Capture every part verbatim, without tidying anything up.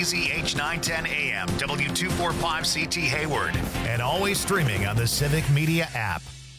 B Z H nine ten A M, W two forty-five C T Hayward, and always streaming on the Civic Media app.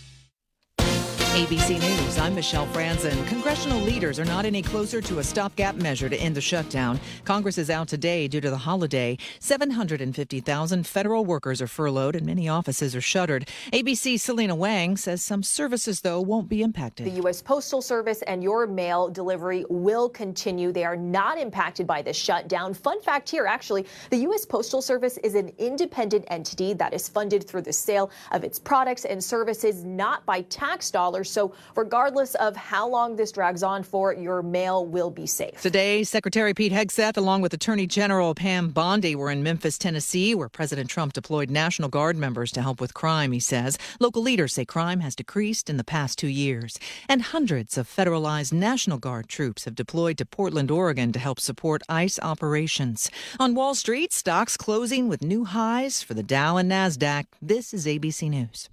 A B C News, I'm Michelle Franzen. Congressional leaders are not any closer to a stopgap measure to end the shutdown. Congress is out today due to the holiday. seven hundred fifty thousand federal workers are furloughed and many offices are shuttered. A B C's Selena Wang says some services, though, won't be impacted. The U S Postal Service and your mail delivery will continue. They are not impacted by this shutdown. Fun fact here, actually, the U S Postal Service is an independent entity that is funded through the sale of its products and services, not by tax dollars. So regardless of how long this drags on for, your mail will be safe. Today, Secretary Pete Hegseth, along with Attorney General Pam Bondi, were in Memphis, Tennessee, where President Trump deployed National Guard members to help with crime, he says. Local leaders say crime has decreased in the past two years. And hundreds of federalized National Guard troops have deployed to Portland, Oregon to help support ICE operations. On Wall Street, stocks closing with new highs for the Dow and NASDAQ. This is A B C News.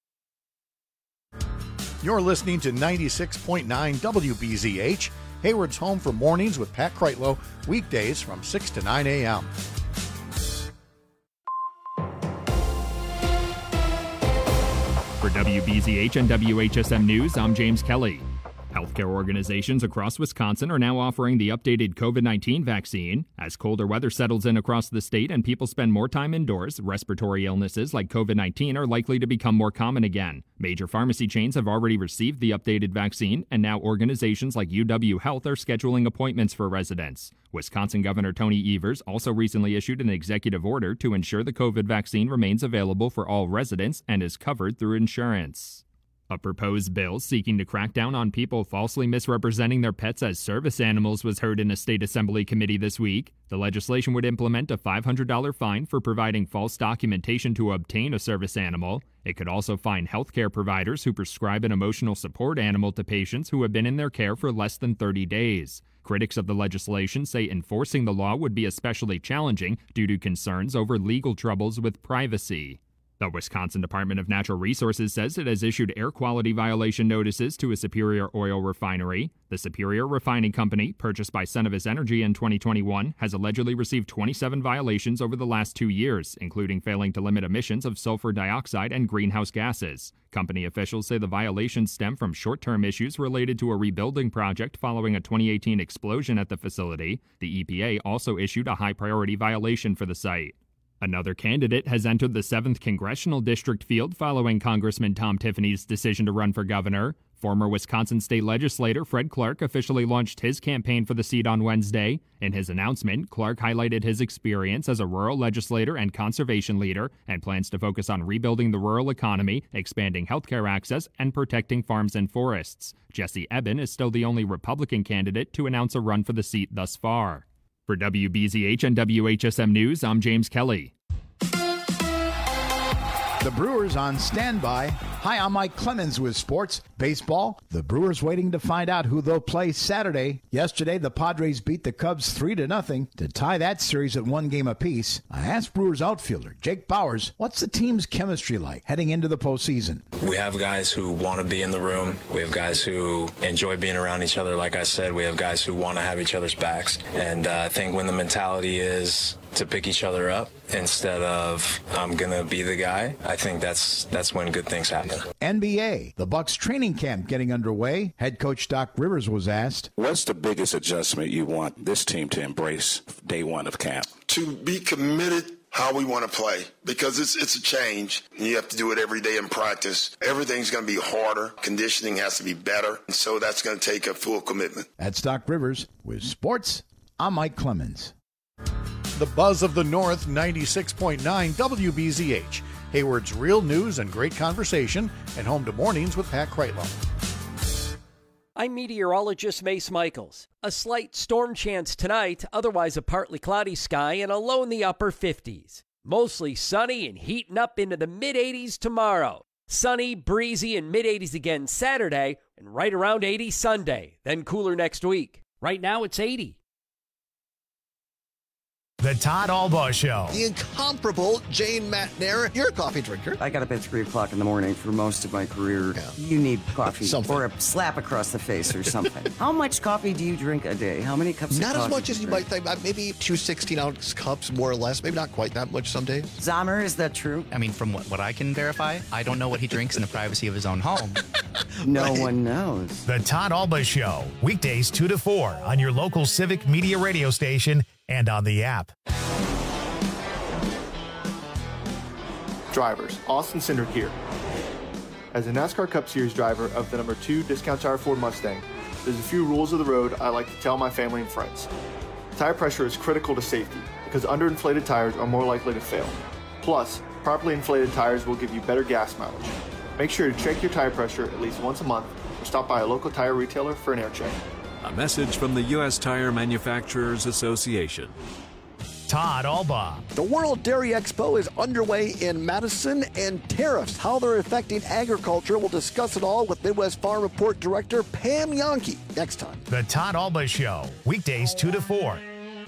You're listening to ninety-six point nine W B Z H, Hayward's home for mornings with Pat Kreitlow, weekdays from six to nine a.m. For W B Z H and W H S M News, I'm James Kelly. Healthcare organizations across Wisconsin are now offering the updated COVID nineteen vaccine. As colder weather settles in across the state and people spend more time indoors, respiratory illnesses like COVID nineteen are likely to become more common again. Major pharmacy chains have already received the updated vaccine, and now organizations like U W Health are scheduling appointments for residents. Wisconsin Governor Tony Evers also recently issued an executive order to ensure the COVID vaccine remains available for all residents and is covered through insurance. A proposed bill seeking to crack down on people falsely misrepresenting their pets as service animals was heard in a state assembly committee this week. The legislation would implement a five hundred dollars fine for providing false documentation to obtain a service animal. It could also fine healthcare providers who prescribe an emotional support animal to patients who have been in their care for less than thirty days. Critics of the legislation say enforcing the law would be especially challenging due to concerns over legal troubles with privacy. The Wisconsin Department of Natural Resources says it has issued air quality violation notices to a Superior oil refinery. The Superior Refining Company, purchased by Cenovus Energy in twenty twenty-one, has allegedly received twenty-seven violations over the last two years, including failing to limit emissions of sulfur dioxide and greenhouse gases. Company officials say the violations stem from short-term issues related to a rebuilding project following a twenty eighteen explosion at the facility. The E P A also issued a high-priority violation for the site. Another candidate has entered the seventh Congressional District field following Congressman Tom Tiffany's decision to run for governor. Former Wisconsin state legislator Fred Clark officially launched his campaign for the seat on Wednesday. In his announcement, Clark highlighted his experience as a rural legislator and conservation leader and plans to focus on rebuilding the rural economy, expanding healthcare access, and protecting farms and forests. Jesse Eben is still the only Republican candidate to announce a run for the seat thus far. For W B Z H and W H S M News, I'm James Kelly. The Brewers on standby. Hi, I'm Mike Clemens with sports. Baseball, the Brewers waiting to find out who they'll play Saturday. Yesterday, the Padres beat the Cubs three to nothing to tie that series at one game apiece. I asked Brewers outfielder Jake Bowers, what's the team's chemistry like heading into the postseason? We have guys who want to be in the room. We have guys who enjoy being around each other. Like I said, we have guys who want to have each other's backs. And uh, I think when the mentality is to pick each other up instead of I'm going to be the guy, I think that's that's when good things happen. N B A, the Bucks training camp getting underway. Head coach Doc Rivers was asked, what's the biggest adjustment you want this team to embrace day one of camp? To be committed how we want to play, because it's it's a change. You have to do it every day in practice. Everything's going to be harder. Conditioning has to be better. And so that's going to take a full commitment. That's Doc Rivers. With sports, I'm Mike Clemens. The buzz of the North, ninety-six point nine W B Z H. Hayward's real news and great conversation, and home to mornings with Pat Kreitlow. I'm meteorologist Mace Michaels. A slight storm chance tonight, otherwise a partly cloudy sky and a low in the upper fifties. Mostly sunny and heating up into the mid-eighties tomorrow. Sunny, breezy, and mid-eighties again Saturday, and right around eighty Sunday, then cooler next week. Right now it's eighty. The Todd Albaugh Show. The incomparable Jane Matnair. You're a coffee drinker. I got up at three o'clock in the morning for most of my career. Yeah. You need coffee something. Or a slap across the face or something. How much coffee do you drink a day? How many cups not of coffee? Not as much as you drink? might think. Maybe two sixteen-ounce cups, more or less. Maybe not quite that much some days. Zahmer, is that true? I mean, from what, what I can verify, I don't know what he drinks in the privacy of his own home. No right. one knows. The Todd Albaugh Show. Weekdays two to four on your local Civic Media radio station and on the app. Drivers, Austin Cindric here. As a NASCAR Cup Series driver of the number two Discount Tire Ford Mustang, there's a few rules of the road I like to tell my family and friends. Tire pressure is critical to safety because underinflated tires are more likely to fail. Plus, properly inflated tires will give you better gas mileage. Make sure to check your tire pressure at least once a month or stop by a local tire retailer for an air check. A message from the U S Tire Manufacturers Association. Todd Albaugh. The World Dairy Expo is underway in Madison, and tariffs, how they're affecting agriculture. We'll discuss it all with Midwest Farm Report Director Pam Jahnke next time. The Todd Albaugh Show, weekdays two to four.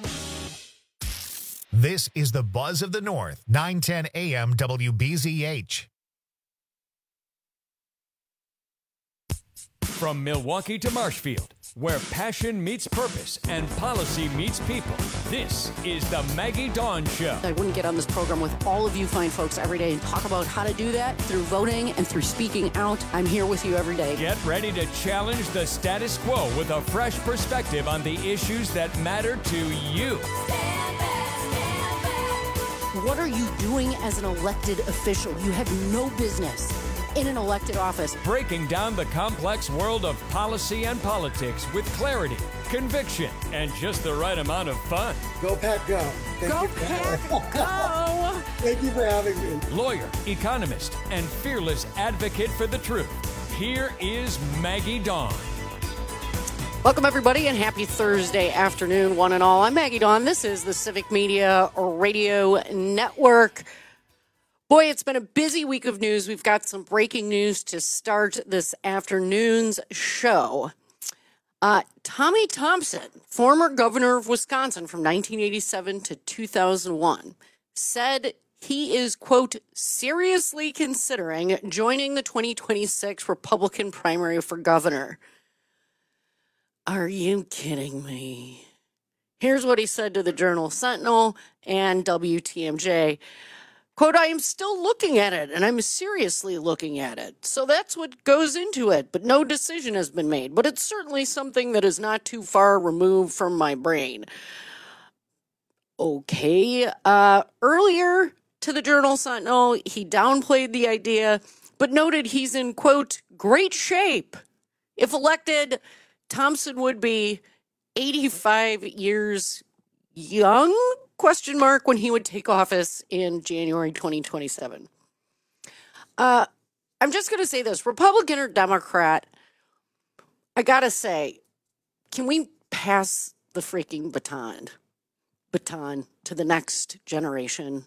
This is the Buzz of the North, nine ten A M W B Z H. From Milwaukee to Marshfield, where passion meets purpose and policy meets people, this is the Maggie Dawn Show. I wouldn't get on this program with all of you fine folks every day and talk about how to do that through voting and through speaking out. I'm here with you every day. Get ready to challenge the status quo with a fresh perspective on the issues that matter to you. What are you doing as an elected official? You have no business in an elected office. Breaking down the complex world of policy and politics with clarity, conviction, and just the right amount of fun. Go Pack Go. Thank Go you. Pack Go. Thank you for having me. Lawyer, economist, and fearless advocate for the truth. Here is Maggie Dawn. Welcome, everybody, and happy Thursday afternoon, one and all. I'm Maggie Dawn. This is the Civic Media Radio Network. Boy, it's been a busy week of news. We've got some breaking news to start this afternoon's show. Uh, Tommy Thompson, former governor of Wisconsin from nineteen eighty-seven to two thousand one, said he is, quote, seriously considering joining the twenty twenty-six Republican primary for governor. Are you kidding me? Here's what he said to the Journal-Sentinel and W T M J. Quote, I am still looking at it, and I'm seriously looking at it. So that's what goes into it, but no decision has been made. But it's certainly something that is not too far removed from my brain. Okay. Uh, earlier to the Journal-Sentinel, he downplayed the idea, but noted he's in, quote, great shape. If elected, Thompson would be eighty-five years young, question mark, when he would take office in January twenty twenty-seven. Uh, I'm just going to say this, Republican or Democrat, I got to say, can we pass the freaking baton, baton to the next generation?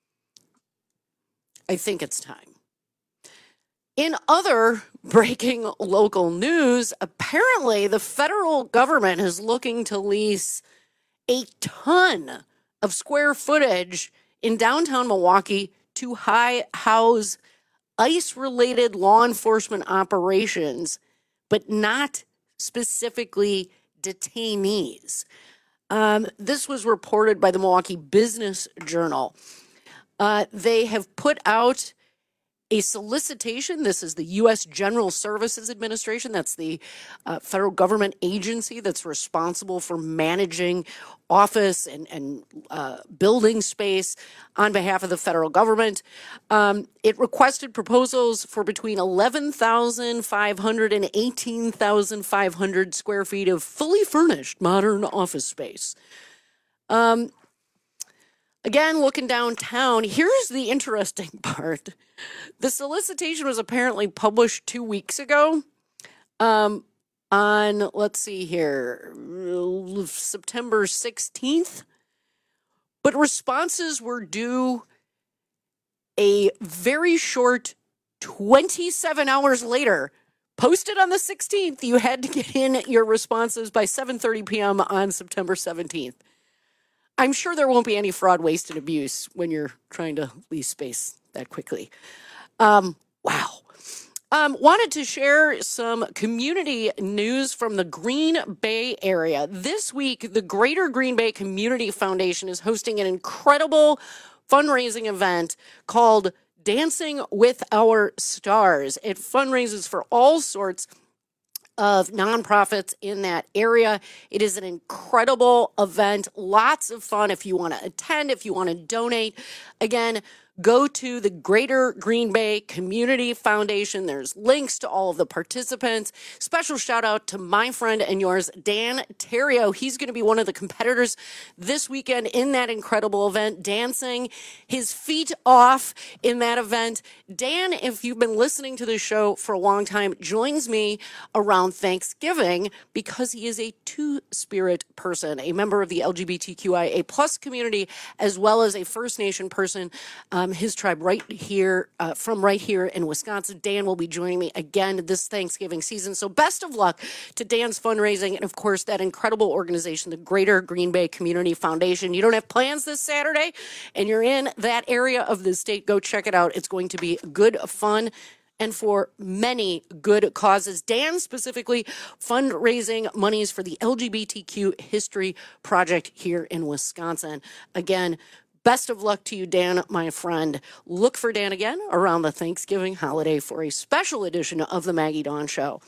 I think it's time. In other breaking local news, apparently the federal government is looking to lease a ton of square footage in downtown Milwaukee to high house ICE-related law enforcement operations, but not specifically detainees. Um, this was reported by the Milwaukee Business Journal. Uh, they have put out a solicitation. This is the U S General Services Administration. That's the uh, federal government agency that's responsible for managing office and, and uh, building space on behalf of the federal government. Um, it requested proposals for between eleven thousand five hundred and eighteen thousand five hundred square feet of fully furnished modern office space. Um, Again, looking downtown, here's the interesting part. The solicitation was apparently published two weeks ago um, on, let's see here, September sixteenth. But responses were due a very short twenty-seven hours later. Posted on the sixteenth, you had to get in your responses by seven thirty p.m. on September seventeenth. I'm sure there won't be any fraud, waste, and abuse when you're trying to lease space that quickly. Um, wow. Um, wanted to share some community news from the Green Bay area. This week, the Greater Green Bay Community Foundation is hosting an incredible fundraising event called Dancing with Our Stars. It fundraises for all sorts of nonprofits in that area. It is an incredible event, lots of fun if you want to attend, if you want to donate. Again, go to the Greater Green Bay Community Foundation. There's links to all of the participants. Special shout out to my friend and yours, Dan Terrio. He's going to be one of the competitors this weekend in that incredible event, dancing his feet off in that event. Dan, if you've been listening to the show for a long time, joins me around Thanksgiving because he is a two-spirit person, a member of the L G B T Q I A plus community, as well as a First Nation person. Um, his tribe right here, uh, from right here in Wisconsin. Dan will be joining me again this Thanksgiving season. So best of luck to Dan's fundraising and, of course, that incredible organization, the Greater Green Bay Community Foundation. You don't have plans this Saturday and you're in that area of the state, go check it out. It's going to be good fun and for many good causes. Dan specifically fundraising monies for the L G B T Q History Project here in Wisconsin. Again, best of luck to you, Dan, my friend. Look for Dan again around the Thanksgiving holiday for a special edition of the Maggie Dawn Show.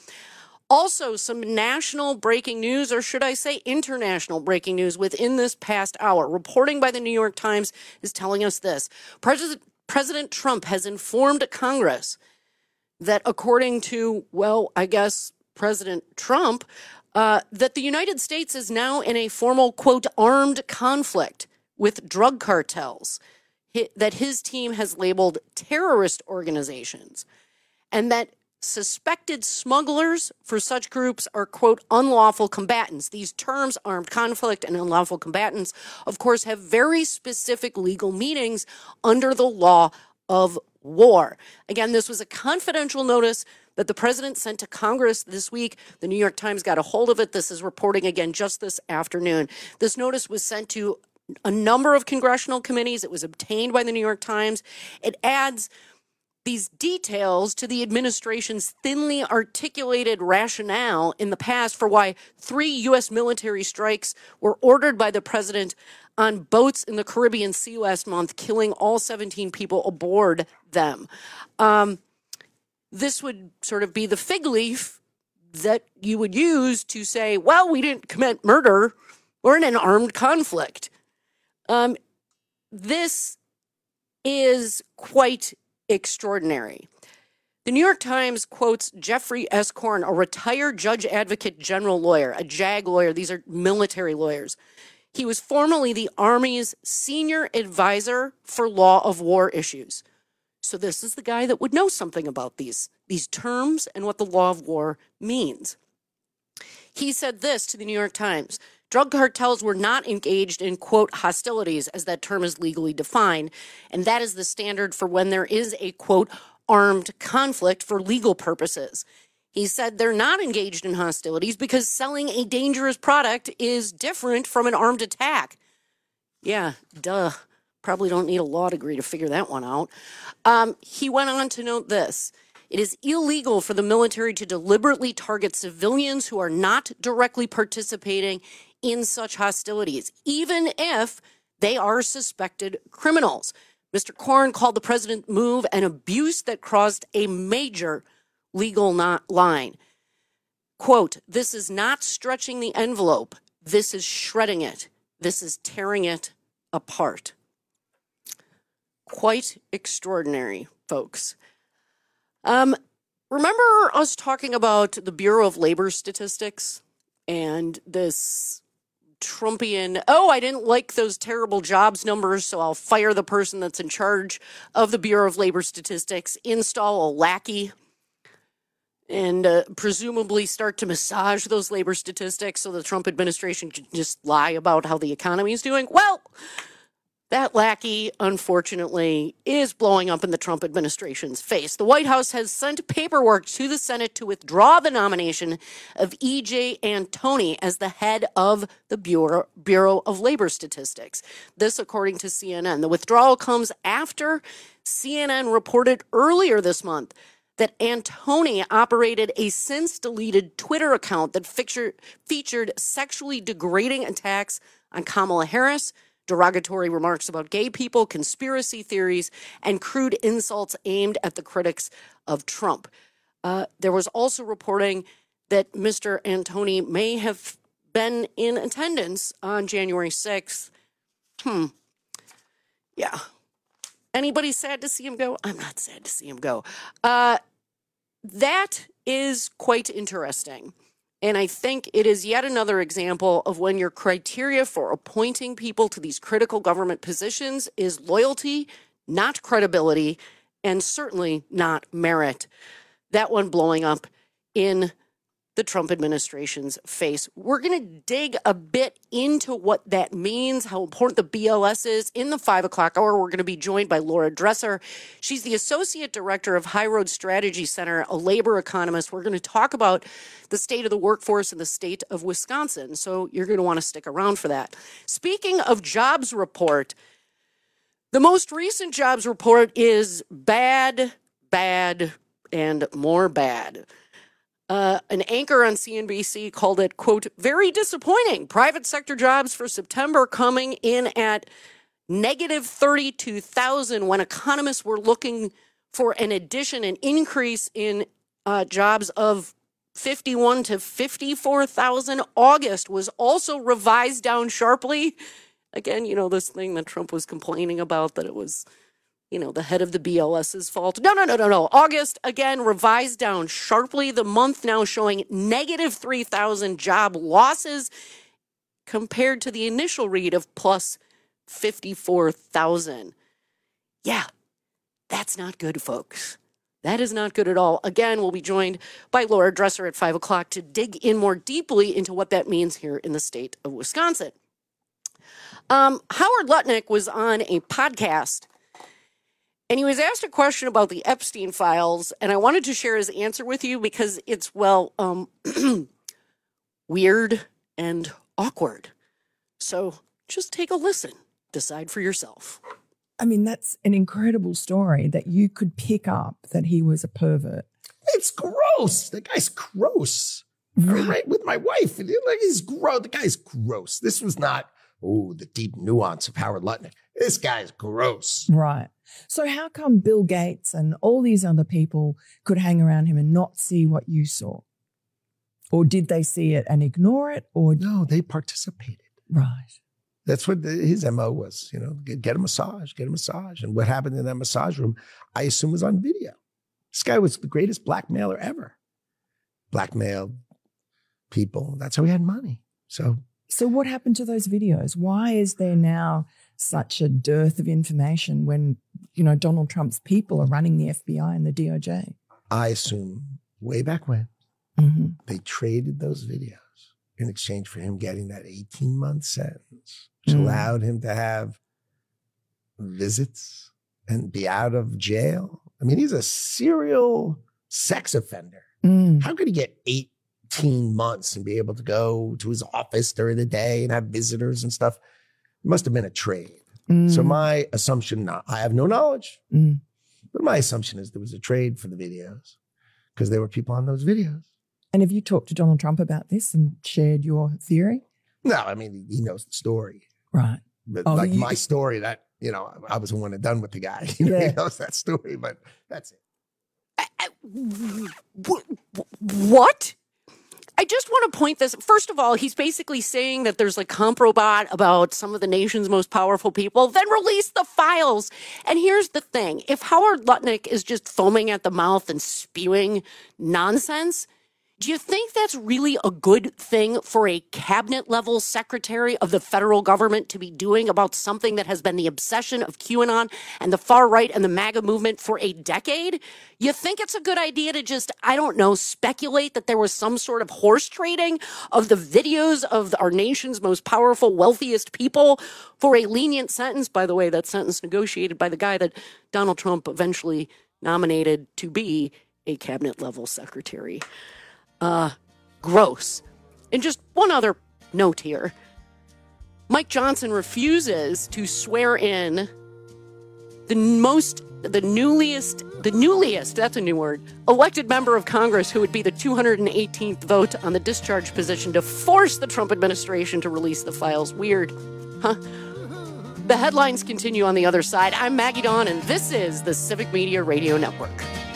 Also, some national breaking news, or should I say international breaking news within this past hour. Reporting by the New York Times is telling us this. President, President Trump has informed Congress that according to, well, I guess President Trump, uh, that the United States is now in a formal, quote, armed conflict with drug cartels that his team has labeled terrorist organizations, and that suspected smugglers for such groups are, quote, unlawful combatants. These terms, armed conflict and unlawful combatants, of course, have very specific legal meanings under the law of war. Again, this was a confidential notice that the president sent to Congress this week. The New York Times got a hold of it. This is reporting again just this afternoon. This notice was sent to a number of congressional committees. It was obtained by the New York Times. It adds these details to the administration's thinly articulated rationale in the past for why three U S military strikes were ordered by the president on boats in the Caribbean Sea last month, killing all seventeen people aboard them. Um, this would sort of be the fig leaf that you would use to say, well, we didn't commit murder. We're in an armed conflict. Um, this is quite extraordinary. The New York Times quotes Jeffrey S. Korn, a retired judge advocate general lawyer, a JAG lawyer. These are military lawyers. He was formerly the Army's senior advisor for law of war issues. So this is the guy that would know something about these, these terms and what the law of war means. He said this to the New York Times. Drug cartels were not engaged in, quote, hostilities, as that term is legally defined, and that is the standard for when there is a, quote, armed conflict for legal purposes. He said they're not engaged in hostilities because selling a dangerous product is different from an armed attack. Yeah, duh. Probably don't need a law degree to figure that one out. Um, he went on to note this. It is illegal for the military to deliberately target civilians who are not directly participating in such hostilities, even if they are suspected criminals. Mister Korn called the president's move an abuse that crossed a major legal not line. Quote, this is not stretching the envelope. This is shredding it. This is tearing it apart. Quite extraordinary, folks. Um, remember us talking about the Bureau of Labor Statistics and this Trumpian, oh, I didn't like those terrible jobs numbers, so I'll fire the person that's in charge of the Bureau of Labor Statistics, install a lackey, and uh, presumably start to massage those labor statistics so the Trump administration can just lie about how the economy is doing? Well, That lackey, unfortunately, is blowing up in the Trump administration's face. The White House has sent paperwork to the Senate to withdraw the nomination of E J Antoni as the head of the Bureau, Bureau of Labor Statistics. This, according to C N N. The withdrawal comes after C N N reported earlier this month that Antoni operated a since-deleted Twitter account that featured, featured sexually degrading attacks on Kamala Harris, derogatory remarks about gay people, conspiracy theories, and crude insults aimed at the critics of Trump. Uh, there was also reporting that Mister Antoni may have been in attendance on January sixth. Hmm. Yeah. Anybody sad to see him go? I'm not sad to see him go. Uh, that is quite interesting. And I think it is yet another example of when your criteria for appointing people to these critical government positions is loyalty, not credibility, and certainly not merit. That one blowing up in the Trump administration's face. We're going to dig a bit into what that means, how important the B L S is. In the five o'clock hour, we're going to be joined by Laura Dresser. She's the Associate Director of High Road Strategy Center, a labor economist. We're going to talk about the state of the workforce in the state of Wisconsin, so you're going to want to stick around for that. Speaking of jobs report, the most recent jobs report is bad, bad, and more bad. Uh, an anchor on C N B C called it, quote, very disappointing. Private sector jobs for September coming in at negative thirty-two thousand when economists were looking for an addition, an increase in uh, jobs of fifty-one to fifty-four thousand. August was also revised down sharply. Again, you know, this thing that Trump was complaining about, that it was, you know, the head of the B L S's fault. No, no, no, no, no. August, again, revised down sharply. The month now showing negative three thousand job losses compared to the initial read of plus fifty-four thousand. Yeah, that's not good, folks. That is not good at all. Again, we'll be joined by Laura Dresser at five o'clock to dig in more deeply into what that means here in the state of Wisconsin. Um, Howard Lutnick was on a podcast, and he was asked a question about the Epstein files, and I wanted to share his answer with you because it's, well, um, weird and awkward. So just take a listen. Decide for yourself. I mean, that's an incredible story that you could pick up that he was a pervert. It's gross. The guy's gross. Right, right with my wife. Like, he's gross. The guy's gross. This was not, oh, the deep nuance of Howard Lutnick. This guy's gross. Right. So how come Bill Gates and all these other people could hang around him and not see what you saw? Or did they see it and ignore it? Or no, they participated. Right. That's what the, his M O was, you know, get, get a massage, get a massage. And what happened in that massage room, I assume, was on video. This guy was the greatest blackmailer ever. Blackmailed people. That's how he had money. So, so what happened to those videos? Why is there now such a dearth of information when, you know, Donald Trump's people are running the F B I and the D O J? I assume way back when mm-hmm. they traded those videos in exchange for him getting that eighteen-month sentence, which mm. allowed him to have visits and be out of jail. I mean, he's a serial sex offender. Mm. How could he get eighteen months and be able to go to his office during the day and have visitors and stuff? It must have been a trade. Mm. So my assumption, not, I have no knowledge, mm. but my assumption is there was a trade for the videos because there were people on those videos. And have you talked to Donald Trump about this and shared your theory? No, I mean, he knows the story. Right. But oh, like you, my story, that, you know, I was the one that done with the guy. You know, yeah. He knows that story, but that's it. I, I, what? I just want to point this. First of all, he's basically saying that there's a comprobot about some of the nation's most powerful people. Then release the files. And here's the thing. If Howard Lutnick is just foaming at the mouth and spewing nonsense, Do you think that's really a good thing for a cabinet-level secretary of the federal government to be doing about something that has been the obsession of QAnon and the far right and the MAGA movement for a decade? You think it's a good idea to just, I don't know, speculate that there was some sort of horse trading of the videos of our nation's most powerful, wealthiest people for a lenient sentence? By the way, that sentence negotiated by the guy that Donald Trump eventually nominated to be a cabinet-level secretary. Uh, gross. And just one other note here. Mike Johnson refuses to swear in the most, the newliest, the newliest, that's a new word, elected member of Congress who would be the two hundred eighteenth vote on the discharge position to force the Trump administration to release the files. Weird. Huh? The headlines continue on the other side. I'm Maggie Dawn, and this is the Civic Media Radio Network.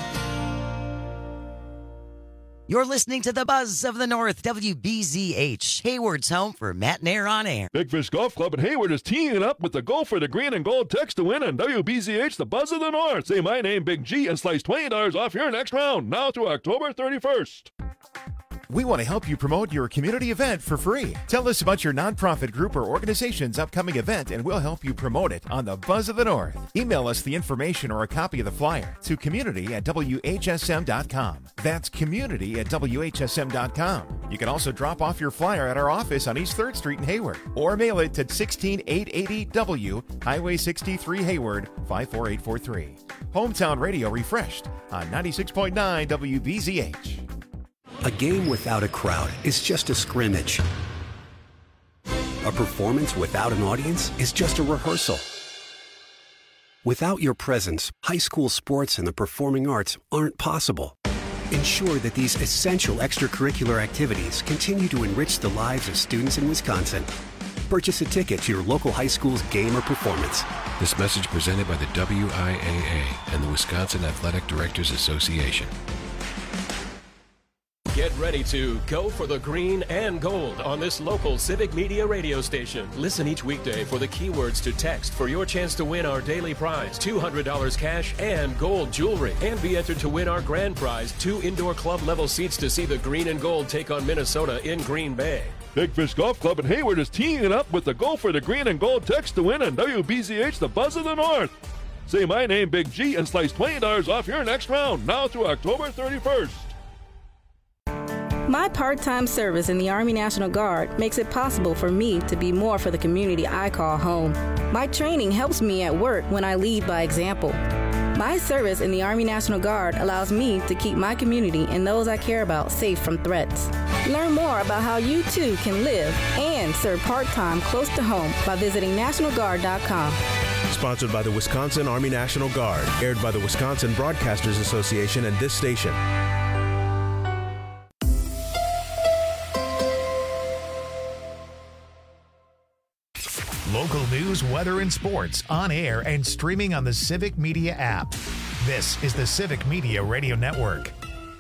You're listening to the Buzz of the North, W B Z H, Hayward's home for Matt and Air on Air. Big Fish Golf Club in Hayward is teeing it up with the Go for the Green and Gold text to win on W B Z H, the Buzz of the North. Say my name, Big G, and slice twenty dollars off your next round, now to October thirty-first. We want to help you promote your community event for free. Tell us about your nonprofit group or organization's upcoming event, and we'll help you promote it on the Buzz of the North. Email us the information or a copy of the flyer to community at W H S M dot com. That's community at W H S M dot com. You can also drop off your flyer at our office on East third Street in Hayward, or mail it to sixteen eight eighty W, Highway sixty-three, Hayward, five four eight four three. Hometown Radio refreshed on ninety-six point nine W B Z H. A game without a crowd is just a scrimmage. A performance without an audience is just a rehearsal. Without your presence, high school sports and the performing arts aren't possible. Ensure that these essential extracurricular activities continue to enrich the lives of students in Wisconsin. Purchase a ticket to your local high school's game or performance. This message presented by the W I A A and the Wisconsin Athletic Directors Association. Get ready to go for the green and gold on this local Civic Media radio station. Listen each weekday for the keywords to text for your chance to win our daily prize, two hundred dollars cash and gold jewelry. And be entered to win our grand prize, two indoor club level seats to see the green and gold take on Minnesota in Green Bay. Big Fish Golf Club in Hayward is teeing it up with the Go for the Green and Gold text to win on W B Z H, the Buzz of the North. Say my name, Big G, and slice twenty dollars off your next round, now to October thirty-first. My part-time service in the Army National Guard makes it possible for me to be more for the community I call home. My training helps me at work when I lead by example. My service in the Army National Guard allows me to keep my community and those I care about safe from threats. Learn more about how you too can live and serve part-time close to home by visiting national guard dot com. Sponsored by the Wisconsin Army National Guard, aired by the Wisconsin Broadcasters Association and this station. Local news, weather, and sports on air and streaming on the Civic Media app. This is the Civic Media Radio Network.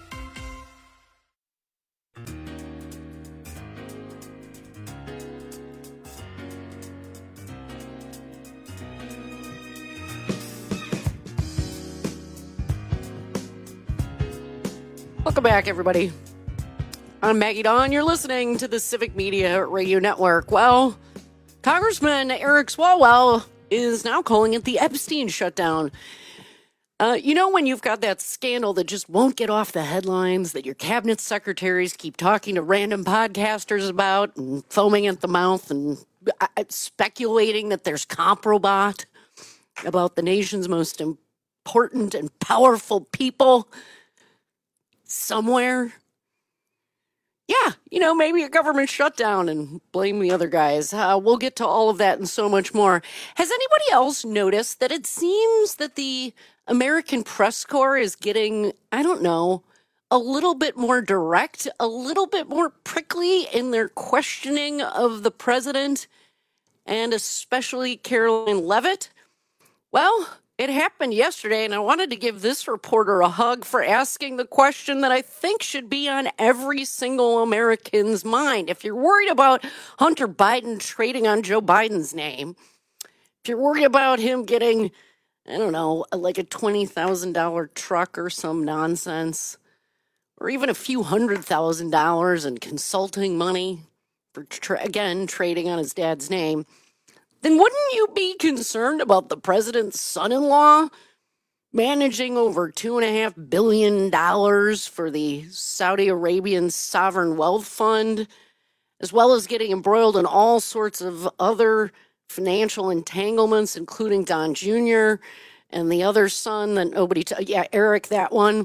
Welcome back, everybody. I'm Maggie Dawn. You're listening to the Civic Media Radio Network. Well, Congressman Eric Swalwell is now calling it the Epstein shutdown. Uh, you know when you've got that scandal that just won't get off the headlines, that your cabinet secretaries keep talking to random podcasters about and foaming at the mouth and uh, speculating that there's Comprobot about the nation's most important and powerful people somewhere? Yeah, you know, maybe a government shutdown and blame the other guys. Uh, we'll get to all of that and so much more. Has anybody else noticed that it seems that the American Press Corps is getting, I don't know, a little bit more direct, a little bit more prickly in their questioning of the president and especially Caroline Leavitt? Well, it happened yesterday, and I wanted to give this reporter a hug for asking the question that I think should be on every single American's mind. If you're worried about Hunter Biden trading on Joe Biden's name, if you're worried about him getting, I don't know, like a twenty thousand dollars truck or some nonsense, or even a few hundred thousand dollars in consulting money for, tra- again, trading on his dad's name, then wouldn't you be concerned about the president's son-in-law managing over two and a half billion dollars for the Saudi Arabian Sovereign Wealth Fund, as well as getting embroiled in all sorts of other financial entanglements, including Don Junior and the other son that nobody, t- yeah, Eric, that one.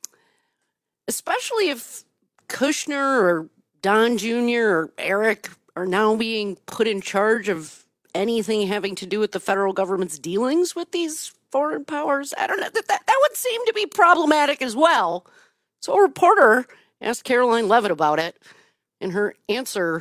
Especially if Kushner or Don Junior or Eric are now being put in charge of anything having to do with the federal government's dealings with these foreign powers. I don't know. That, that, that would seem to be problematic as well. So a reporter asked Karoline Leavitt about it, and her answer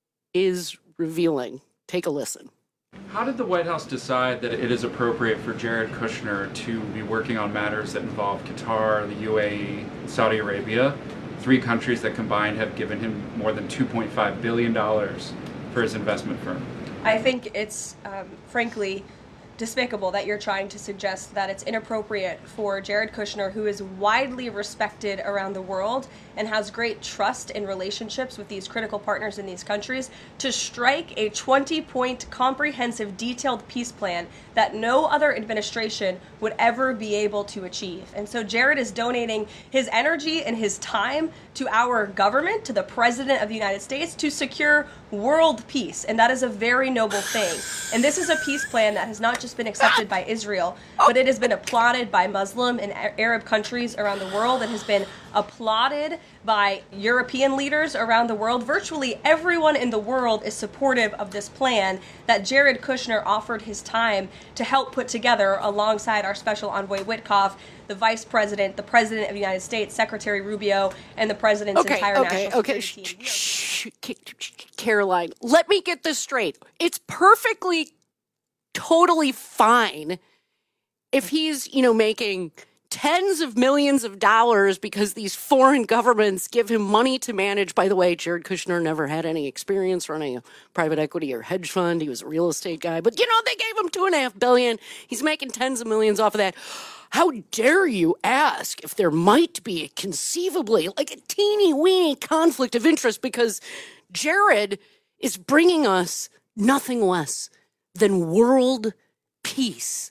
is revealing. Take a listen. How did the White House decide that it is appropriate for Jared Kushner to be working on matters that involve Qatar, the U A E, Saudi Arabia, three countries that combined have given him more than two point five billion dollars for his investment firm? I think it's, um, frankly, despicable that you're trying to suggest that it's inappropriate for Jared Kushner, who is widely respected around the world and has great trust in relationships with these critical partners in these countries, to strike a twenty-point comprehensive detailed peace plan that no other administration would ever be able to achieve. And so Jared is donating his energy and his time to our government, to the President of the United States, to secure world peace. And that is a very noble thing. And this is a peace plan that has not just been accepted by Israel, but it has been applauded by Muslim and Arab countries around the world. It has been applauded by European leaders around the world. Virtually everyone in the world is supportive of this plan that Jared Kushner offered his time to help put together alongside our special envoy Witkoff, the vice president, the president of the United States, Secretary Rubio, and the president's okay, entire okay, national okay. security team. Shh, Karoline, let me get this straight. It's perfectly, totally fine if he's, you know, making tens of millions of dollars because these foreign governments give him money to manage. By the way, Jared Kushner never had any experience running a private equity or hedge fund. He was a real estate guy. But, you know, they gave him two and a half billion. He's making tens of millions off of that. How dare you ask if there might be conceivably like a teeny weeny conflict of interest, because Jared is bringing us nothing less than world peace.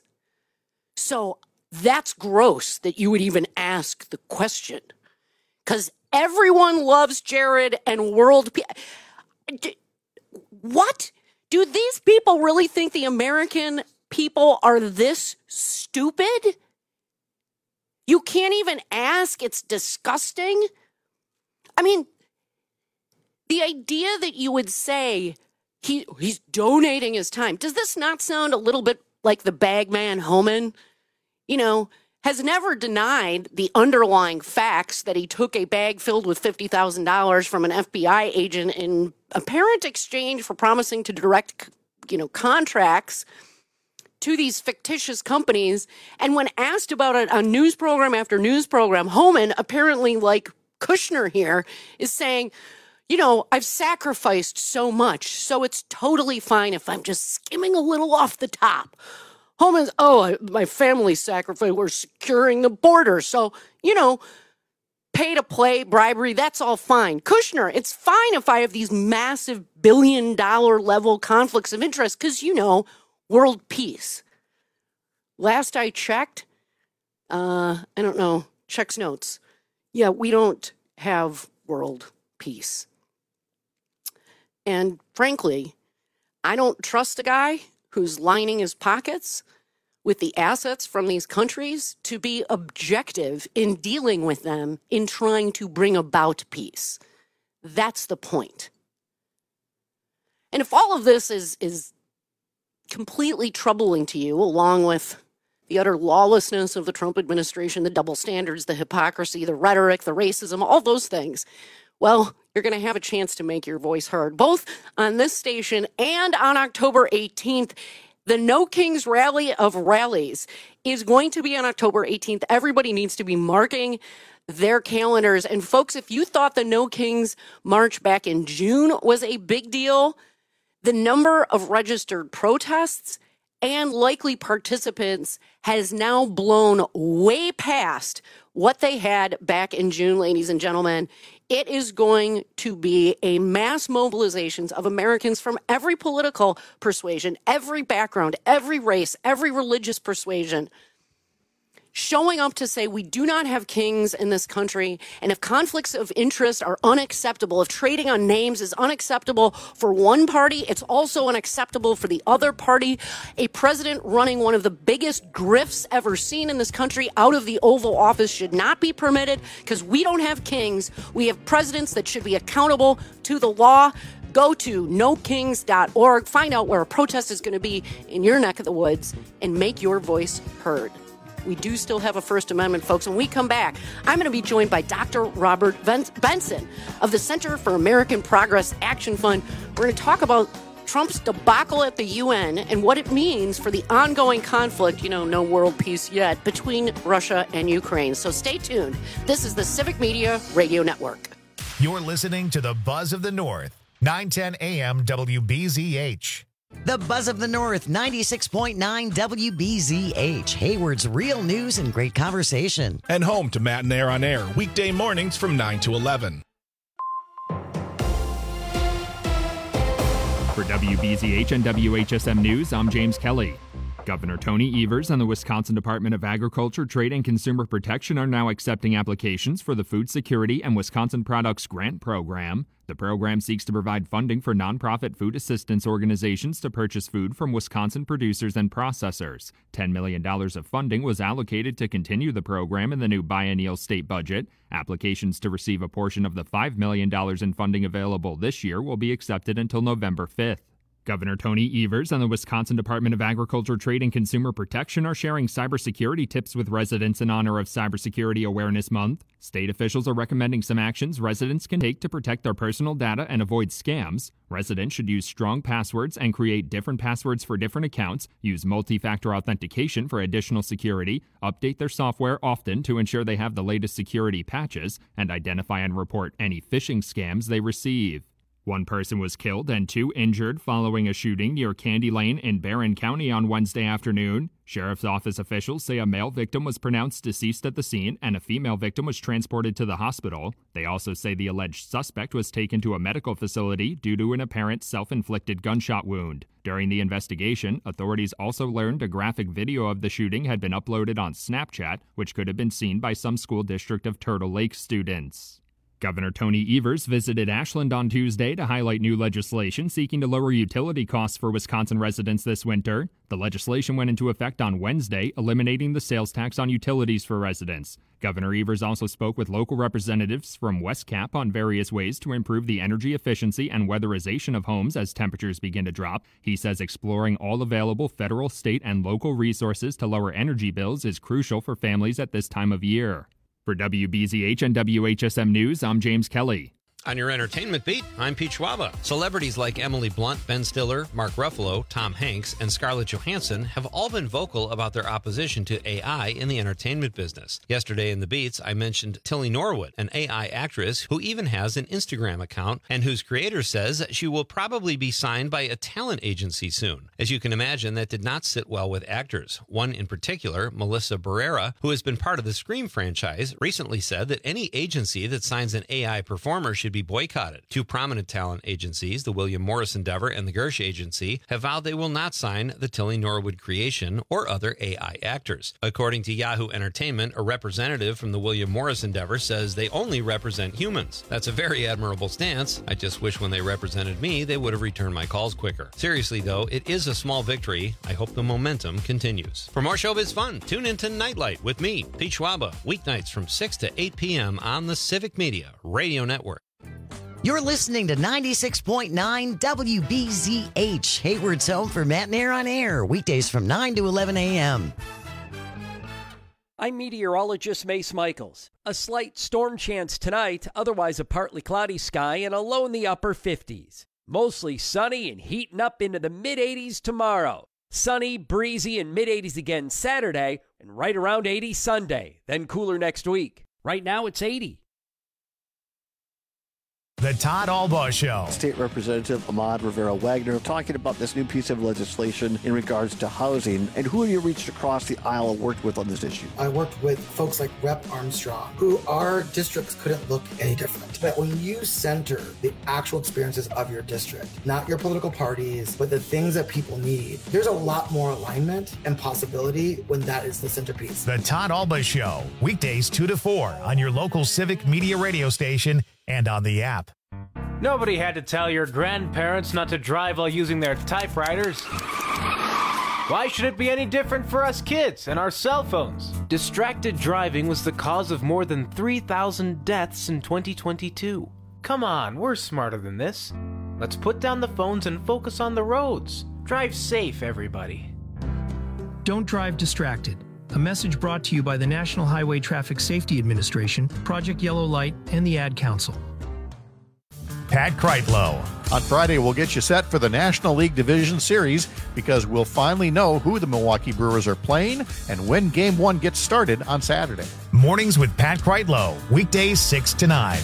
So that's gross that you would even ask the question, because everyone loves Jared and world peace. What? Do these people really think the American people are this stupid? You can't even ask. It's disgusting. I mean, the idea that you would say he he's donating his time. Does this not sound a little bit like the bagman Homan? You know, has never denied the underlying facts that he took a bag filled with fifty thousand dollars from an F B I agent in apparent exchange for promising to direct, you know, contracts to these fictitious companies. And when asked about it on news program after news program, Homan, apparently like Kushner here, is saying, you know, I've sacrificed so much, so it's totally fine if I'm just skimming a little off the top. Homan's, oh, I, my family sacrificed, we're securing the border. So, you know, pay to play, bribery, that's all fine. Kushner, it's fine if I have these massive billion dollar level conflicts of interest because, you know, world peace. Last I checked, uh, I don't know, checks notes. Yeah, we don't have world peace. And frankly, I don't trust a guy who's lining his pockets with the assets from these countries to be objective in dealing with them in trying to bring about peace. That's the point. And if all of this is, is completely troubling to you, along with the utter lawlessness of the Trump administration, the double standards, the hypocrisy, the rhetoric, the racism, all those things, well, you're going to have a chance to make your voice heard, both on this station and on October eighteenth. The No Kings Rally of Rallies is going to be on October eighteenth. Everybody needs to be marking their calendars. And folks, if you thought the No Kings March back in June was a big deal, the number of registered protests and likely participants has now blown way past what they had back in June, ladies and gentlemen. It is going to be a mass mobilizations of Americans from every political persuasion, every background, every race, every religious persuasion, showing up to say we do not have kings in this country, and if conflicts of interest are unacceptable, if trading on names is unacceptable for one party, it's also unacceptable for the other party. A president running one of the biggest grifts ever seen in this country out of the Oval Office should not be permitted, because we don't have kings. We have presidents that should be accountable to the law. Go to no kings dot org, find out where a protest is going to be in your neck of the woods, and make your voice heard. We do still have a First Amendment, folks. When we come back, I'm going to be joined by Doctor Robert Benson of the Center for American Progress Action Fund. We're going to talk about Trump's debacle at the U N and what it means for the ongoing conflict, you know, no world peace yet, between Russia and Ukraine. So stay tuned. This is the Civic Media Radio Network. You're listening to the Buzz of the North, nine ten A M W B Z H. The Buzz of the North, ninety-six point nine W B Z H, Hayward's real news and great conversation. And home to Matt and Air on Air, weekday mornings from nine to eleven. For W B Z H and W H S M News, I'm James Kelly. Governor Tony Evers and the Wisconsin Department of Agriculture, Trade, and Consumer Protection are now accepting applications for the Food Security and Wisconsin Products Grant Program. The program seeks to provide funding for nonprofit food assistance organizations to purchase food from Wisconsin producers and processors. ten million dollars of funding was allocated to continue the program in the new biennial state budget. Applications to receive a portion of the five million dollars in funding available this year will be accepted until November fifth. Governor Tony Evers and the Wisconsin Department of Agriculture, Trade, and Consumer Protection are sharing cybersecurity tips with residents in honor of Cybersecurity Awareness Month. State officials are recommending some actions residents can take to protect their personal data and avoid scams. Residents should use strong passwords and create different passwords for different accounts, use multi-factor authentication for additional security, update their software often to ensure they have the latest security patches, and identify and report any phishing scams they receive. One person was killed and two injured following a shooting near Candy Lane in Barron County on Wednesday afternoon. Sheriff's Office officials say a male victim was pronounced deceased at the scene and a female victim was transported to the hospital. They also say the alleged suspect was taken to a medical facility due to an apparent self-inflicted gunshot wound. During the investigation, authorities also learned a graphic video of the shooting had been uploaded on Snapchat, which could have been seen by some school district of Turtle Lake students. Governor Tony Evers visited Ashland on Tuesday to highlight new legislation seeking to lower utility costs for Wisconsin residents this winter. The legislation went into effect on Wednesday, eliminating the sales tax on utilities for residents. Governor Evers also spoke with local representatives from West Cap on various ways to improve the energy efficiency and weatherization of homes as temperatures begin to drop. He says exploring all available federal, state, and local resources to lower energy bills is crucial for families at this time of year. For W B Z H and W H S M News, I'm James Kelly. On your entertainment beat, I'm Pete Schwaba. Celebrities like Emily Blunt, Ben Stiller, Mark Ruffalo, Tom Hanks, and Scarlett Johansson have all been vocal about their opposition to A I in the entertainment business. Yesterday in the Beats, I mentioned Tilly Norwood, an A I actress who even has an Instagram account and whose creator says she will probably be signed by a talent agency soon. As you can imagine, that did not sit well with actors. One in particular, Melissa Barrera, who has been part of the Scream franchise, recently said that any agency that signs an A I performer should be boycotted. Two prominent talent agencies, the William Morris Endeavor and the Gersh Agency, have vowed they will not sign the Tilly Norwood creation or other A I actors. According to Yahoo Entertainment, a representative from the William Morris Endeavor says they only represent humans. That's a very admirable stance. I just wish when they represented me, they would have returned my calls quicker. Seriously though, it is a small victory. I hope the momentum continues. For more showbiz fun, tune into Nightlight with me, Pete Schwaba, weeknights from six to eight p.m. on the Civic Media Radio Network. You're listening to ninety-six point nine W B Z H, Hayward's home for Matt and Air on Air, weekdays from nine to eleven a.m. I'm meteorologist Mace Michaels. A slight storm chance tonight, otherwise a partly cloudy sky and a low in the upper fifties. Mostly sunny and heating up into the mid-eighties tomorrow. Sunny, breezy, and mid-eighties again Saturday, and right around eighty Sunday, then cooler next week. Right now it's eighty. The Todd Albaugh Show. State Representative Ahmad Rivera Wagner talking about this new piece of legislation in regards to housing. And who have you reached across the aisle and worked with on this issue? I worked with folks like Representative Armstrong, who our districts couldn't look any different. But when you center the actual experiences of your district, not your political parties, but the things that people need, there's a lot more alignment and possibility when that is the centerpiece. The Todd Albaugh Show, weekdays two to four on your local Civic Media radio station and on the app. Nobody had to tell your grandparents not to drive while using their typewriters. Why should it be any different for us kids and our cell phones? Distracted driving was the cause of more than three thousand deaths in twenty twenty-two. Come on, we're smarter than this. Let's put down the phones and focus on the roads. Drive safe, everybody. Don't drive distracted. A message brought to you by the National Highway Traffic Safety Administration, Project Yellow Light, and the Ad Council. Pat Kreitlow. On Friday, we'll get you set for the National League Division Series because we'll finally know who the Milwaukee Brewers are playing and when Game one gets started on Saturday. Mornings with Pat Kreitlow, weekdays six to nine.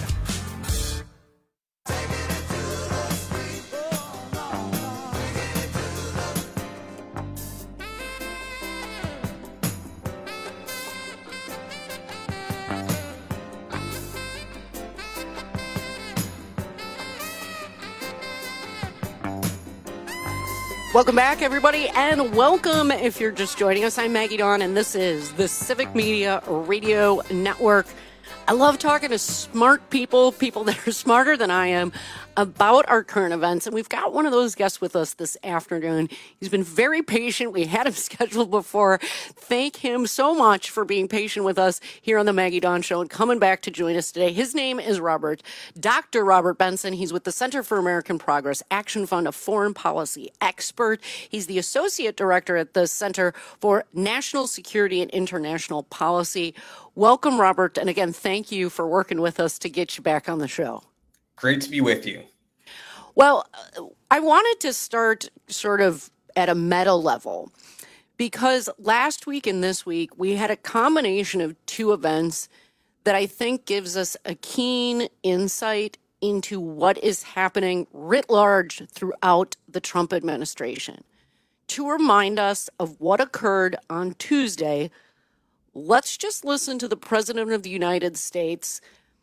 Welcome back, everybody, and welcome if you're just joining us. I'm Maggie Dawn, and this is the Civic Media Radio Network. I love talking to smart people, people that are smarter than I am, about our current events. And we've got one of those guests with us this afternoon. He's been very patient. We had him scheduled before. Thank him so much for being patient with us here on the Maggie Dawn Show and coming back to join us today. His name is Robert, Doctor Robert Benson. He's with the Center for American Progress Action Fund, a foreign policy expert. He's the Associate Director at the Center for National Security and International Policy. Welcome, Robert. And again, thank you for working with us to get you back on the show. Great to be with you. Well, I wanted to start sort of at a meta level because last week and this week, we had a combination of two events that I think gives us a keen insight into what is happening writ large throughout the Trump administration. To remind us of what occurred on Tuesday, let's just listen to the President of the United States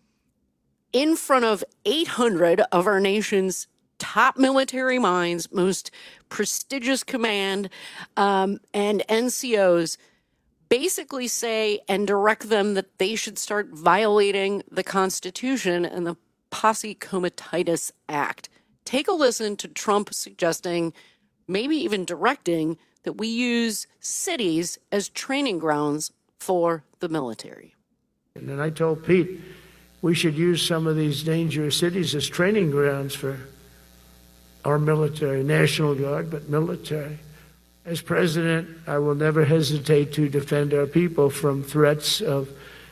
in front of eight hundred of our nation's top military minds, most prestigious command, um, and N C Os, basically say and direct them that they should start violating the Constitution and the Posse Comitatus Act. Take a listen to Trump suggesting, maybe even directing, that we use cities as training grounds for the military. And then I told Pete, we should use some of these dangerous cities as training grounds for our military, National Guard, but military. As president, I will never hesitate to defend our people from threats of...